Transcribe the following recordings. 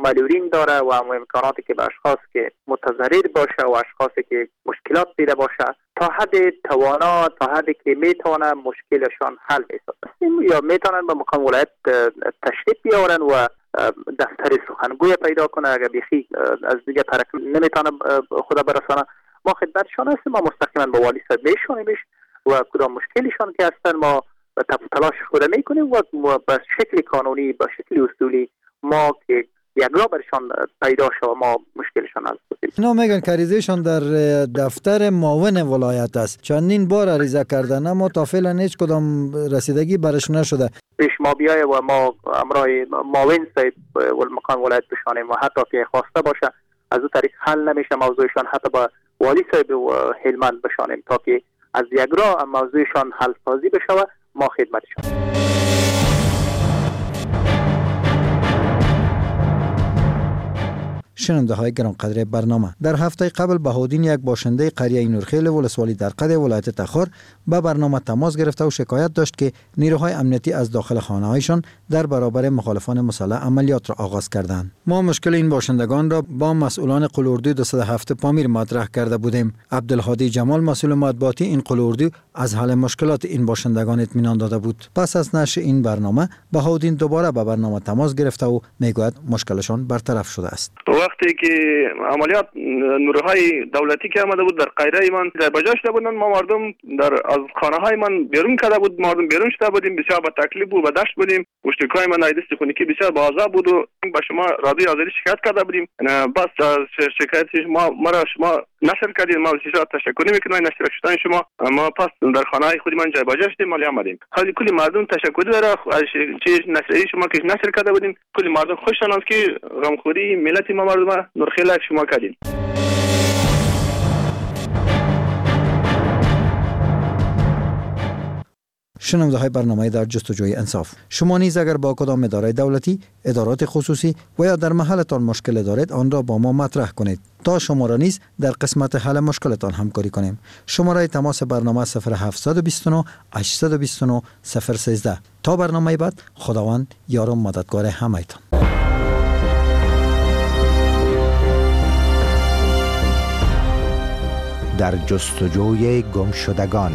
معلولین داره و هم امکاناتی که به اشخاص که متضرر باشه و اشخاصی که مشکلات دیده باشه تا حد توانا، تا حدی که میتونه مشکلشان حل بشه یا میتونن به مقام ولایت تشریف بیارن و دفتر سخنگوی پیدا کنه. اگر بیخی از دیگه طرف نمیتونه خدا برسانه ما خدمتشان هستیم، ما مستقیما با والی صاحب میشونیمش و کدام مشکلشان که هستن ما تلاش خود میکنیم و به شکل قانونی به شکل اصولی ما که یک راه برشان پیدا شد ما مشکلشان حل کنیم. اینا میگن که عریضهشان در دفتر معاون ولایت است، چندین بار عریضه کردن اما تا فعلا هیچ کدام رسیدگی برش نشده. پیش ما بیایه و ما امرای معاون صاحب و مقام ولایت بشانیم و حتی که خواسته باشه از اون طریق حل نمیشه موضوعشان، حتی با والی صاحب و هلمند بشانیم تا که از یک راه موضوعشان حل سازی بشه و ما خدمتشان. شنونده های گرانقدر برنامه، در هفته قبل بهاءالدین یک باشنده قریه نورخیل ولسوالی درقد ولایت تخار به برنامه تماس گرفته و شکایت داشت که نیروهای امنیتی از داخل خانه هایشان در برابر مخالفان مسلح عملیات را آغاز کردند. ما مشکل این باشندگان را با مسئولان قلوردو 207 پامیر مطرح کرده بودیم. عبدالهادی جمال مسئول مطبوعاتی این قلوردو از حل مشکلات این باشندگان اطمینان داده بود. پس از نشر این برنامه بهاءالدین دوباره به برنامه تماس گرفته و میگوید مشکلشان برطرف شده است. وقتی که عملیات نیروهای دولتی که آمده بود در قریه من در بجا شده بودند، ما مردم از خانه های من بیرون کرده بود، مردم بیرون شده بودیم، بسیار با تکلیف بود و دشت بودیم، پشتکای من ایدست خونیکی بسیار با عذاب بود و با شما رادیو آزادی شکایت کرده بودیم. بس شکایت شما نشر کردید، ما بسیار تشکر میکنیم نشر شدن شما. ما پس در خانه های خود من جای بجا شدیم، مالی آمدیم. حالی کلی مردم تشکر داره از چیز نشری شما که نشر کرده بودیم. کلی مردم خوش شدند که غمخوری ملت ما مردم نورخیل شما کردین. شنونده های برنامه در جستجوی انصاف، شما نیز اگر با کدام اداره دولتی، ادارات خصوصی و یا در محلتان مشکل دارید آن را با ما مطرح کنید تا شما را نیز در قسمت حل مشکلتان همکاری کنیم. شماره تماس برنامه 0729 829 013. تا برنامه بعد، خداوند یار و مددگار همه‌تان. در جستجوی گمشدگان.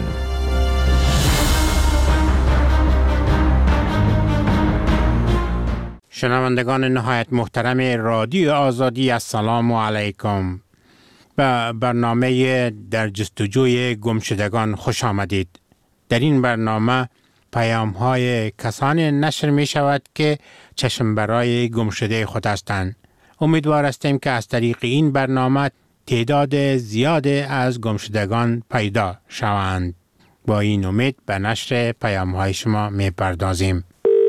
شنوندگان نهایت محترم رادیو آزادی، السلام علیکم. به برنامه در جستجوی گمشدگان خوش آمدید. در این برنامه پیام‌های کسانی نشر می شود که چشم برای گمشده خود هستند. امیدوار هستیم که از طریق این برنامه تعداد زیاد از گمشدگان پیدا شوند. با این امید به نشر پیام‌های شما می پردازیم.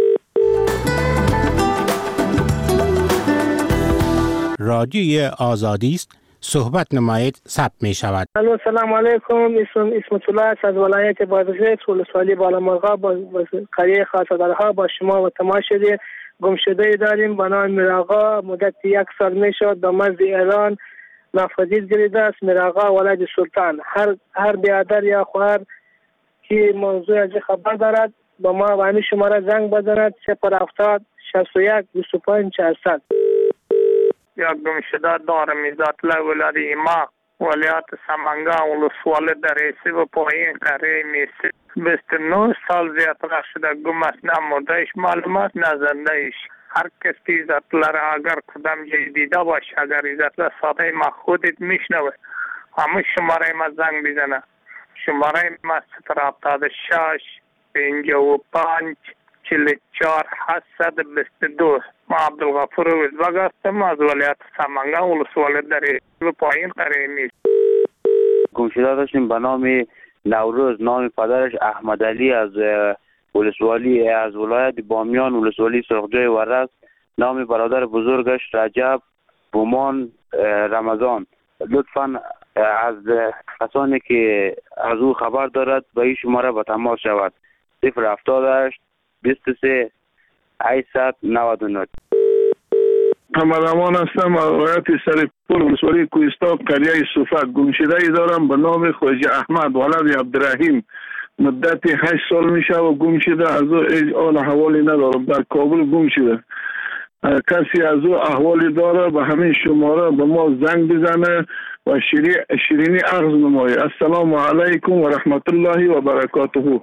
رادیوی آزادی است، صحبت نمایید، ثبت می شود. سلام علیکم، اسمت الله است از ولایت بادغیس، ولسوالی بالامرغاب، با قریه خاصدارها با شما و تماس شده. گمشده داریم به نام میراغا، مدت 1 سال می شد به مرز ایران ناپدید گردیده است. میراغا ولد سلطان، هر بیادر یا خواهر که موضوع از خبر دارد با ما و همین شماره زنگ بزند 070 61 25 400. یک گمشده دارم ذات ولادی ما ولیات سمنگا ولسوالی در ایسی و پایین قریه میسی 29 سال زیادتر شده گم است، نه مردهش معلومات نه زندهش. هر کسی عزت‌لر اگر کدام جای دیده باشه، اگر عزت‌لر صدای ما خودت میشنوه همه شماره ما زنگ بزنه. شماره ما 076 55 44 822. ما عبدالغفور وزبگ هستم از ولایت سمنگا ولسوالی در ایسی پایین قریه میسی. گمشده داشتیم به نام نوروز، نام پدرش احمد علی از ولسوالی از ولایت بامیان ولسوالی سرخجای ورس، نام برادر بزرگش رجب بومان رمضان. لطفاً از کسانی که از او خبر دارد به این شماره به تماس شود 078 23 899. محمد امان هستم از ولایت سرپول ولسوالی کوهستان قریه صوفک. گمشده ای دارم به نام خواجه احمد ولد عبدالرحیم، مدت 8 سال میشه و گم شده. از او هیچ حال حوالی ندارم، در کابل گم شده. کسی از او احوالی داره به همین شماره به ما زنگ بزنه و شیرینی عرض نمایه. السلام علیکم و رحمت الله و برکاته.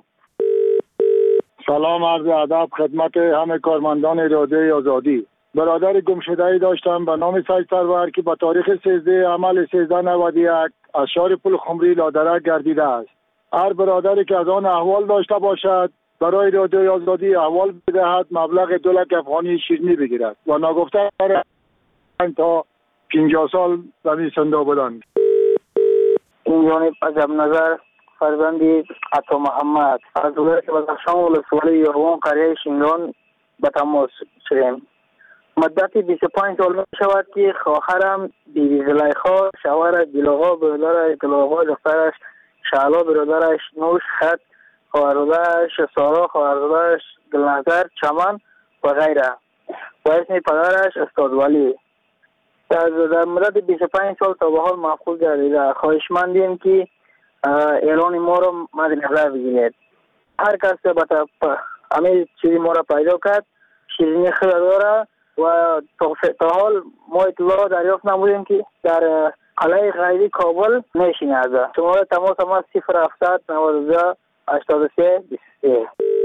سلام عرض ادب خدمت همه کارمندان رادیوی آزادی. برادر گمشده‌ای داشتم به نام سید سرور که به تاریخ 13 عمل 1391 از شهر پل خمری لادرک گردیده است. هر برادری که از آن احوال داشته باشد برای رادیوی آزادی احوال بدهد مبلغ 2 لک افغانی شیرینی بگیرد و ناگفته تا 50 سال زمین زنده بودند. این جانب عجب نظر فرزندی عطا محمد از ولایت بدخشان ولسوالی یاروان قریه شینگان به تماس شدیم. مدت 25 سال می شود که خواهرم بیبی زلیخا، شوهرش دیلاغا، برادرش دلاغا، دخترش شعلا، برادرش نوش خط، خواهرزادش سارا، خواهرزادش دلنظر چمن و غیره و اسم پدرش استاد ولی در مدت 25 سال تا به حال محفوظ گردیده. خواهشمندیم که اعلان ما را مد نظر بگیرید. هر کس که همه چیزی ما را پیدا کرد شیرینی خود داره و تا حال ما اطلاع دریافت نمودیم که در قلعه غیبی کابل نشینه. شماره تماس ما 070 92 83 23.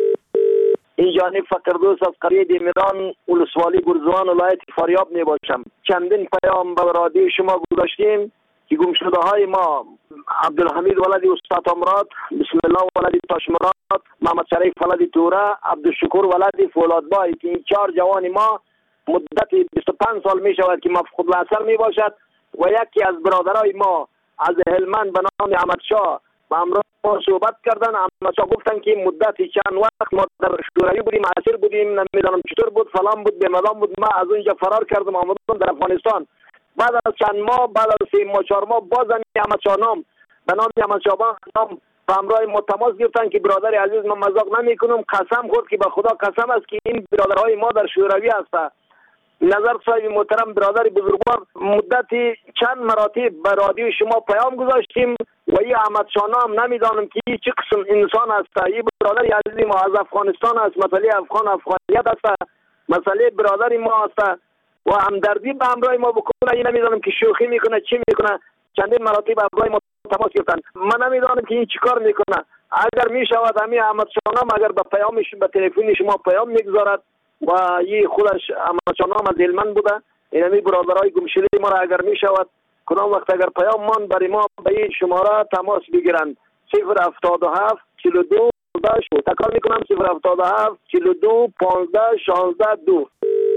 این جانب فقردوس از قریه دیمیران ولسوالی گرزوان ولایت فاریاب می باشم. چندین پیام به رادیو شما گذاشتیم که گمشده های ما عبدالحمید ولدی استاد امراد، بسم الله ولدی تاشمراد، محمد شریف ولدی توره، عبدالشکور ولدی فولادبای که این 4 جوان ما مدت 25 سال می شود که مفقود الاثر می باشد و یکی از برادرای ما از هلمند به نام احمدشاه با امروز صحبت کردن. احمدشاه گفتن که مدت چند وقت ما در شوروی بودیم، اسیر بودیم، نمیدانم چطور بود، فلان بود، بمدام بود، ما از اونجا فرار کردم آمدم در افغانستان. بعد از چند ماه، بعد از 3 ماه 4 ماه باز احمدشاه نام به نام احمدشاه نام با همراه ما تماس گرفتن که برادر عزیز ما مذاق نمی کنم، قسم خورد که به خدا قسم است که این برادرهای ما در شوروی هست. نظر صاحب محترم برادر بزرگوار مدت چند مراتب به رادیو شما پیام گذاشتیم و این احمدشاه نام نمیدانم که چه قسم انسان است. این برادر عزیز ما از افغانستان است، مسئله افغانیت است، مسئله برادر ما است و همدردی به همراه ما بکنه. این نمیدانم که شوخی میکنه چی میکنه. چندین مراتب همراه ما تماس گرفتن. من نمیدانم که این چیکار میکنه. اگر میشود همین احمدشاه نام اگر به پیامش به تلفن شما پیام میگذارد و این خودش احمدشاه نام از هلمند بوده، اینمی برادرای گمشده ما را اگر میشود کدام وقت اگر پیام من برای ما به این شماره تماس بگیرند 077 42 15 تکرار میکنم 077 42 15 16 2.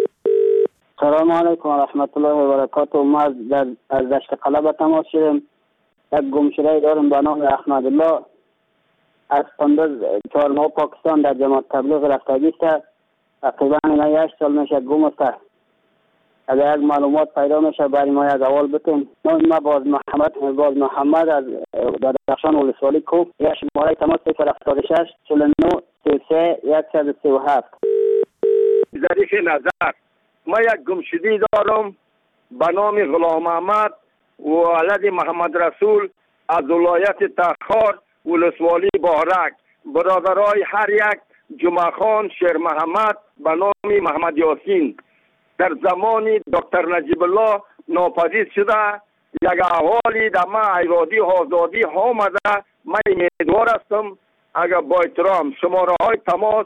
سلام علیکم و رحمت الله و برکاته. ما از دشت قلب تماس شدیم. یک گمشده دارم به نام احمد الله از کندوز 4 ماه پاکستان در جماعت تبلیغ رفتگی است. تقریبا 8 سال میشه گم است. اگر یک معلومات پیدا میشه برای ما یک اول بتیم. ما باز محمد از درخشان ولسوالی کوب. یا شماره تماس 076 49 33 137. ظریف نظر ما یک گمشدی دارم به نام غلام احمد ولد محمد رسول از ولایت تخار ولسوالی بهرک. برادرای هر یک جمعه خان شیر محمد به نام محمد یاسین در زمان دکتر نجیب الله ناپدید شده. یک احوالی در ما ایرادی آزادی آمده. من امیدوار هستم اگر با احترام شماره های تماس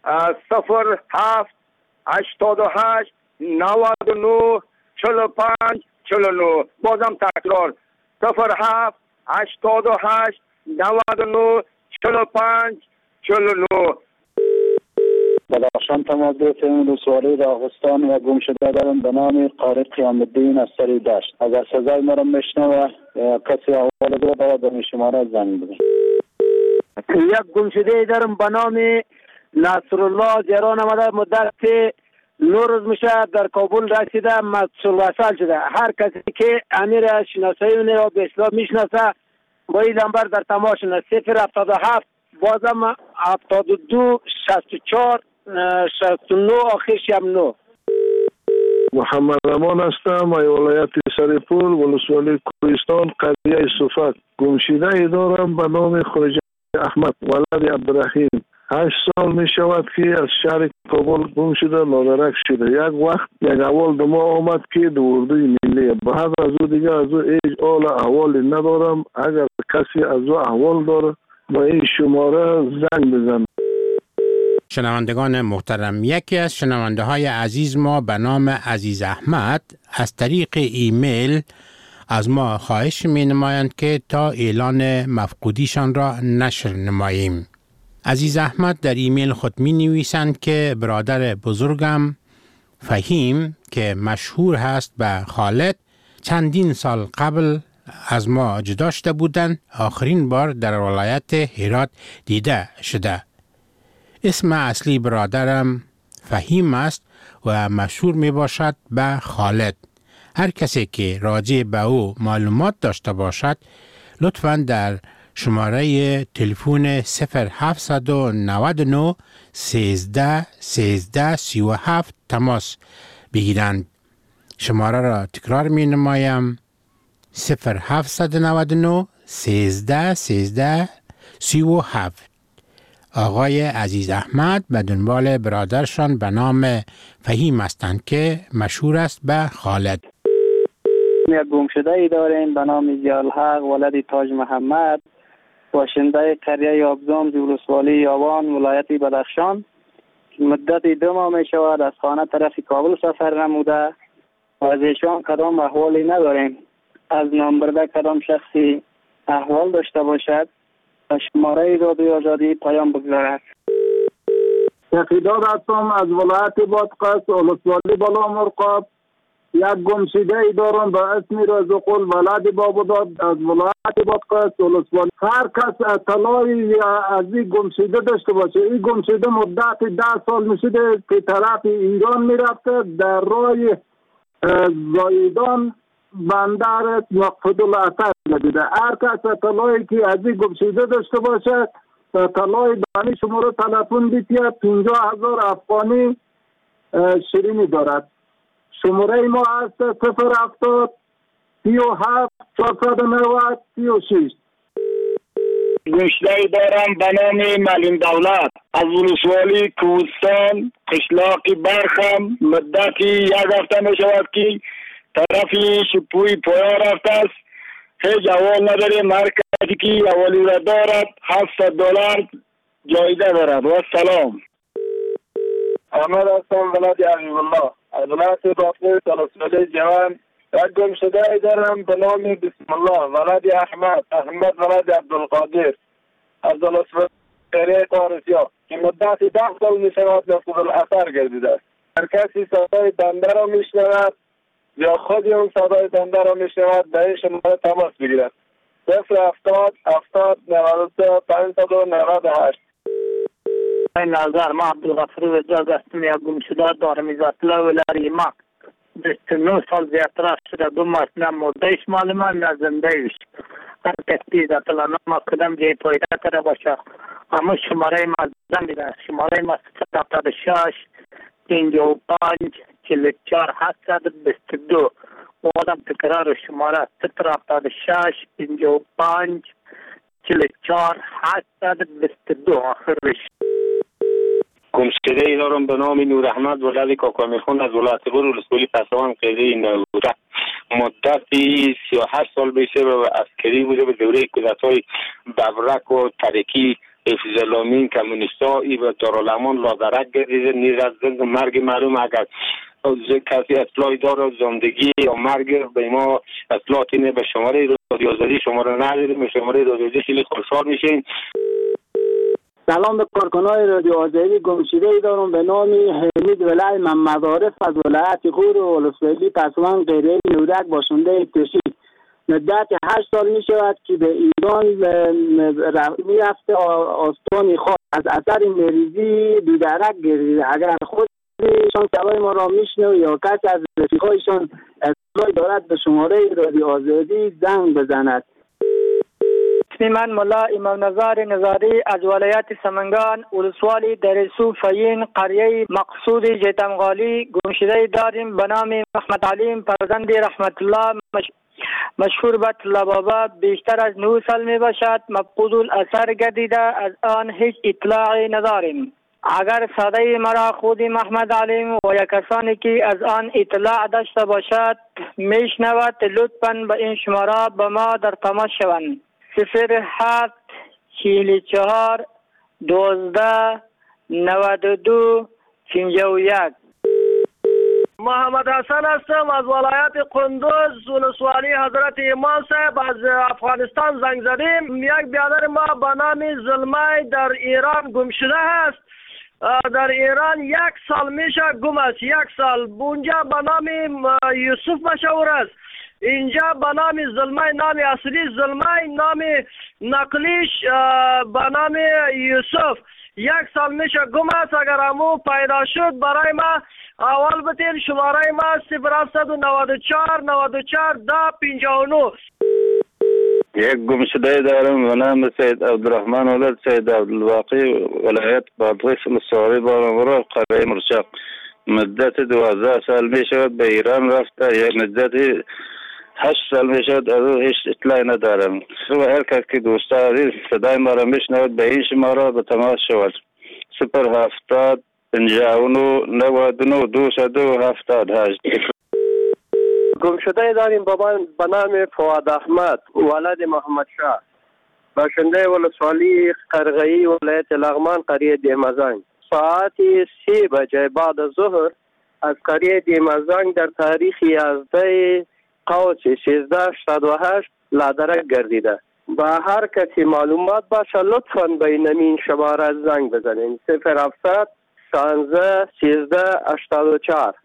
07 88 99 45 49 بازم تکرار 07 88 99 45 49. بدخشان تماس گرفتیم. ولسوالی راغستان و گمشده دارم به نام قاری قیام الدین از سری دشت. اگر صدای ما را میشنوه کسی احوال دو باید به شماره زنگ بزنه. یک گمشده دارم به نام نصرالله جران آمده. مدت 9 روز میشه در کابل رسیده، مسئول وصل شده. هر کسی که امیر شناسایی اون را به اصلاح میشناسه با این نمبر در تماس شده 077 بازم 72 64 69 آخرش هم 9. محمد امان هستم از ولایت سرپور ولسوالی کوهستان قریه صفت. گمشده ای دارم به نام خواجه احمد ولد عبدالرحیم 8 سال می شود که از شهر کابل گم شده، لادرک شده. یک وقت یک احوال به ما آمد که در اردوی ملی. به حد از او دیگه از او هیچ احوالی ندارم. اگر کسی از او احوال داره با این شماره زنگ بزن. شنوندگان محترم، یکی از شنونده های عزیز ما به نام عزیز احمد از طریق ایمیل از ما خواهش می نمایند که تا اعلان مفقودیشان را نشر نماییم. عزیز احمد در ایمیل خود می نویسند که برادر بزرگم فهیم که مشهور هست به خالد چندین سال قبل از ما جدا شده بودند. آخرین بار در ولایت هرات دیده شده. اسم اصلی برادرم فهیم است و مشهور می باشد به خالد. هر کسی که راجع به او معلومات داشته باشد لطفاً در شماره تلفن 0799 13 13 37 تماس بگیرند. شماره را تکرار می نمایم: 0799 13 13 37. آقای عزیز احمد به دنبال برادرشان به نام فهیم هستند که مشهور است به خالد. یک گمشده ای داریم به نام ضیاءالحق ولد تاج محمد، باشنده قریه آبزام ولسوالی یاوان ولایت بدخشان. مدت 2 ماه می شود از خانه طرف کابل سفر نموده و از ایشان کدام احوالی نداریم. از نام برده کدام شخصی احوال داشته باشد و شماره رادیوی آزادی پیام بگذارد. تقیداد هستم از ولایت بادغیس ولسوالی بالا مرقاب. یک گمشده ای دارم به اسم رزقل ولد بابوداد از ولایت بادغیس ولسوالی. هر کس اطلاعی از این گمشده داشته باشه. این گمشده مدت 10 سال میشده که طرف ایران میرفته، در راه زایدان بندر مقصودالعطر دیده. هر کس اطلاعی که از این گمشده داشته باشه اطلاعی دانی شماره تلفن بیتیه 50,000 افغانی شیرینی دارد. شماره ما هست 070 37 490 36. گمشده دارم به نام معلم دولت از ولسوالی کوهستان قشلاق برخم. مدتی 1 هفته می شود که طرفی شپوی پایا رفته است. هیچ احوال نداریم. هر کسی که احوالی را دارد $700 جایزه دارد. و سلام. احمد هستم ولد حبیب الله از ولایت بادغیس ولسوالی جوان. یک گمشده ای دارم به نام بسم الله ولد احمد ولد عبدالقادر از ولسوالی قریه قارسیا که مدت 10 سال می شود مقصودالعطر گردیده است. هر کسی صدای بنده را می شنود یا خودی اون صدای بنده را می شنود به این شماره تماس بگیرد. 070 70 93 598. این نظر ما عبدالغفور وزاز هستم. یک گمشده دارم ازات الله ولاری ما 29 سال زیادتر شده. 2 ماه نه مردهش معلومه نه زندهش. هر کسی ازات الله نام کدام جای پایده کرده باشه اما شماره ما زن بیده. شماره ما 776 55 44 722. آدم تکرار شماره 776 55 44 722 آخرش. گمشده ای دارم به نام نور احمد ولد کاکامیخون از ولایت بور ولسوالی پسوان قریه نوروده. مدتی 38 سال بیشه و عسکری بوده. به دوره کودتای ببرک و ترکی حفظ الامین کمونیستا ای و دارالامان لادرک گردیده. نیز از مرگ معلوم اگر کسی اطلاعی داره زندگی یا مرگ به ما اطلاعات اینه. به شماره رادیو آزادی شماره نداریم. به شماره رادیو آزادی خیلی خوشحال میشین. سلام به کارکنای رادیو آزادی. گمشده ای دارم به نام حمید ولای محمد عارف از ولایت غور ولسوالی پسوان قریه نورک باشنده کشی. مدت 8 سال می شود که به ایران می رفته. آستان خاص از اثر مریضی بیدرک گردیده. اگر خودشان صدای ما را میشنوه یا کسی از رفیقایشان اطلاعی دارد به شماره رادیو آزادی زنگ بزند. اسم من ملا امام نظار نظاری از ولایت سمنگان ولسوالی دریسو فین قریه مقصود جیتمغالی. گمشده داریم به نام محمد علیم فرزند رحمت الله مشهور به طلبابه بیشتر از 9 سال می باشد. مفقود الاثر گردیده، از آن هیچ اطلاعی نداریم. اگر صدای مرا خود محمد علیم و یا کسانی که از آن اطلاع داشته باشد میشنود، لطفاً به این شماره به ما در تماس شوند. 07 44 12 92 51. محمد حسن هستم از ولایت قندوز، ولسوالی حضرت امام صاحب. از افغانستان زنگ زدیم. یک برادر ما به نام زلمه در ایران گم شده است. در ایران 1 سال میشه گم است. 1 سال. اونجا به نام یوسف مشهور است. اینجا به نام زلمه، نام اصلی زلمه، نام نقلیش به نام یوسف. 1 سال میشه گم است. اگر همو پیدا شد برای ما اول بتین. شماره ما 0794 94 10 59. یک گمشده دارم به نام سید عبدالرحمن ولد سید عبدالواقی، ولایت بادغیس، ولسوالی بانامورا، قریه مرچق. مدت 12 سال می شود به ایران رفته. یک مدت 8 سال می شود از او هیچ اطلاعی ندارم. هر کس که دوست دارید صدای ما را میشنود به این شماره به تماس شود. 070 59 99 202 78. گم شده داریم به نام فواد احمد ولد محمد شاه، باشنده ولسوالی قرغه‌ای، ولایت لغمان، قریه دیمزنگ. ساعت 3 بجه بعد از ظهر از قریه دیمزنگ در تاریخ 11 قوس 1388 لادرک گردیده. با هر کسی معلومات باشه لطفاً بین این شماره زنگ بزنین. 0700 16 13 84.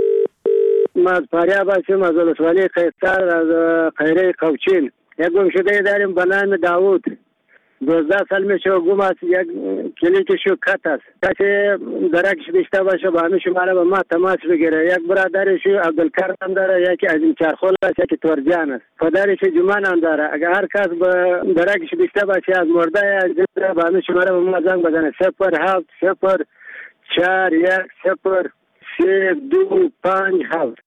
ما از فاریاب هستیم، از ولسوالی قیصر، از خیره قوچین. یک گم شده داریم به نام داوود. 12 سال میشه گم است. یک کلیکشو کت است. کسی درکش بیشتر باشه با همه شماره به ما تماس بگیره. یک برادرشو عبدالکرم داره، یکی از این چرخول است، یکی تورجان است. پدرش جمان هم داره. اگر هر کس به درکش بیشتر باشه از مرده یا زنده با همه شماره به ما زنگ بزنه. 07 0 4 1 0 3 2 5 7.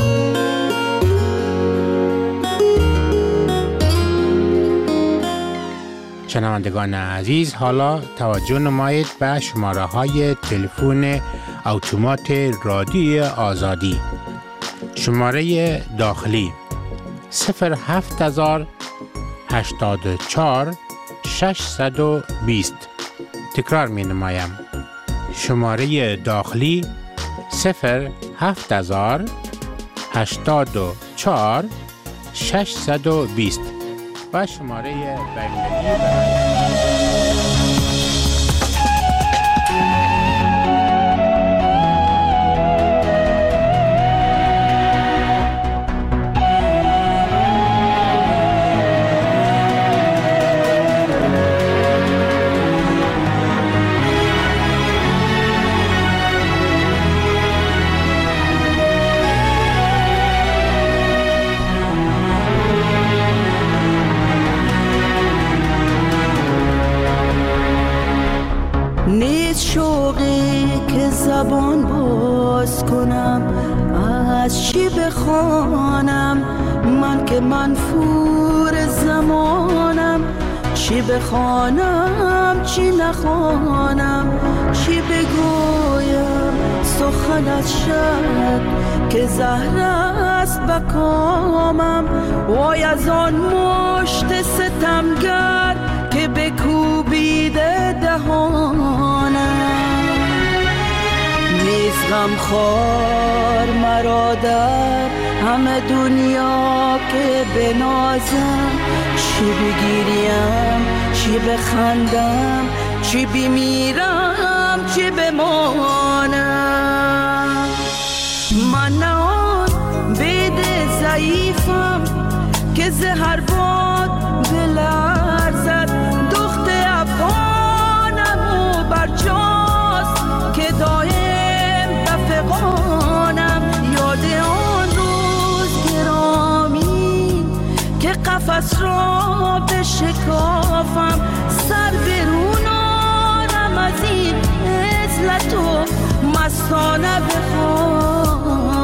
شنوندگان عزیز، حالا توجه نمایید به شماره های تلفن اتومات رادیوی آزادی. شماره داخلی 07000 84 620. تکرار می نمایم. شماره داخلی 07000 84 620 و شماره بین‌المللی زبان باز کنم، از چی بخوانم من که منفور زمانم، چی بخوانم چی نخوانم، چی بگویم سخن از شب که زهر است بکامم، وای از آن مشت ستمگر که بکوبیده دهانم، نیز غمخوار مرا در همه دنیا که بنازم، چی بگیریم چی بخندم، چی بمیرم چی بمانم، من نه آن بید ضعیفم که زهر باد بلرزد، دخت افغانم و برجاست که دایم رفقانم، یاد آن روز گرامی که قفس را بشکافم، سر برونانم از این عزلت و مستانه بخوانم.